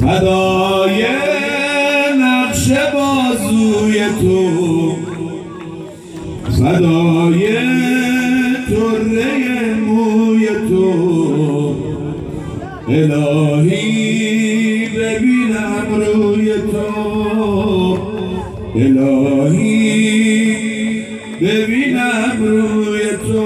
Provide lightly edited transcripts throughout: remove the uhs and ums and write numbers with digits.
فدای نقش بازوی تو، فدای طره موی تو، الهی ببینم روی تو، الهی ببینم روی تو.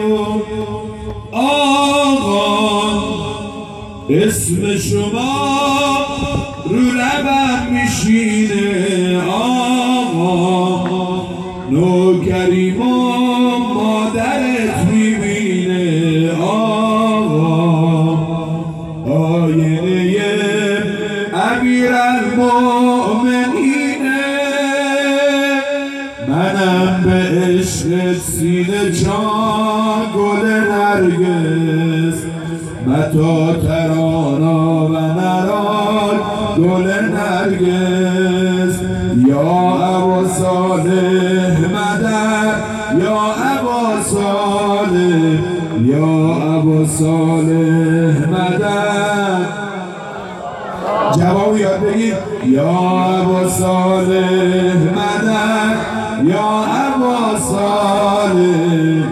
آقا اسم شما رو لبم میشینه، آقا نوکریم و مادرت میبینه، آقا آینه امیرالمؤمنینه. منم به عشق سینه جان گل نرگس، متا ترانا و نرال گل نرگس. یا ابا صالح مدد، یا ابا صالح، یا ابا صالح مدد. جواب یاد بگید. یا ابا صالح مدد، یا ابا صالح.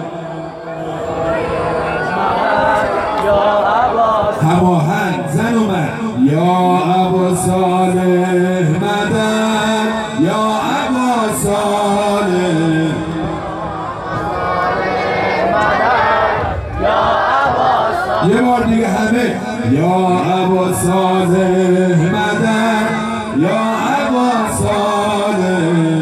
هماهنگ زن و مرد. یا ابا صالح مدد، یا ابا صالح. یه بار دیگه همه. یا ابا صالح مدد، یا ابا صالح.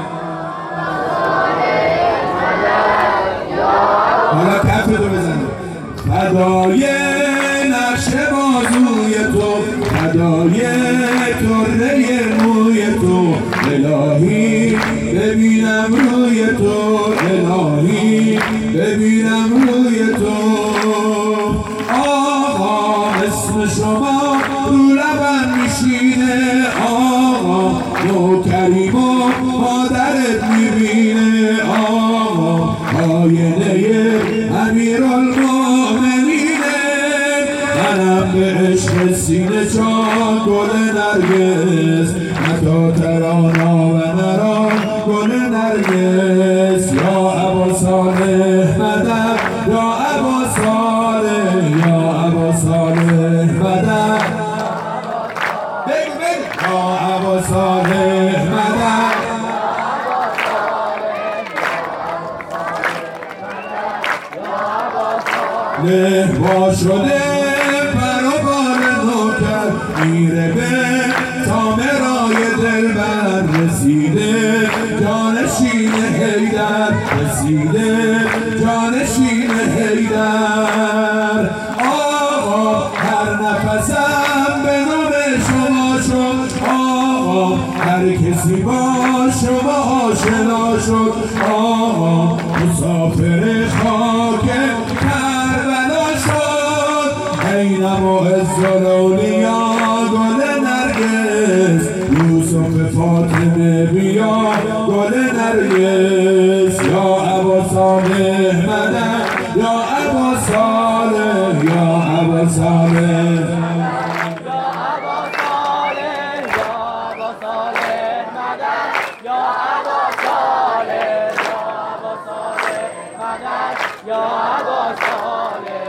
حالا کفتو بزنید. فدای نقش بازوی تو، فدای طره موی تو، الهی ببینم روی تو، الهی ببینم روی تو. آقا اسم شما رو لبم میشینه، آقا نوکریم و مادرت میبینه، آقا آینه امیرالمؤمنینه. منم به عشق سینه جان گل نرگس، متا ترانا و نران گل نرگس. یا ابا صالح مدد، یا ابا صالح، یا ابا صالح مدد. بگو بگو. یا ابا صالح مدد. لهوا شده برابر نوکر، میره به تامرای دلبر رسیده، جانشین حیدر رسیده، جانشین حیدر. آقا هر نفسم به نام شما شد، آقا هر کسی با شما آشنا شد، آقا مسافر خاک کربلا شد. اینم و عزالولیا گل نرگس، یوسف فاطمه بیا گل نرگس. یا ابا صالح مدد، یا ابا صالح، یا ابا صالح.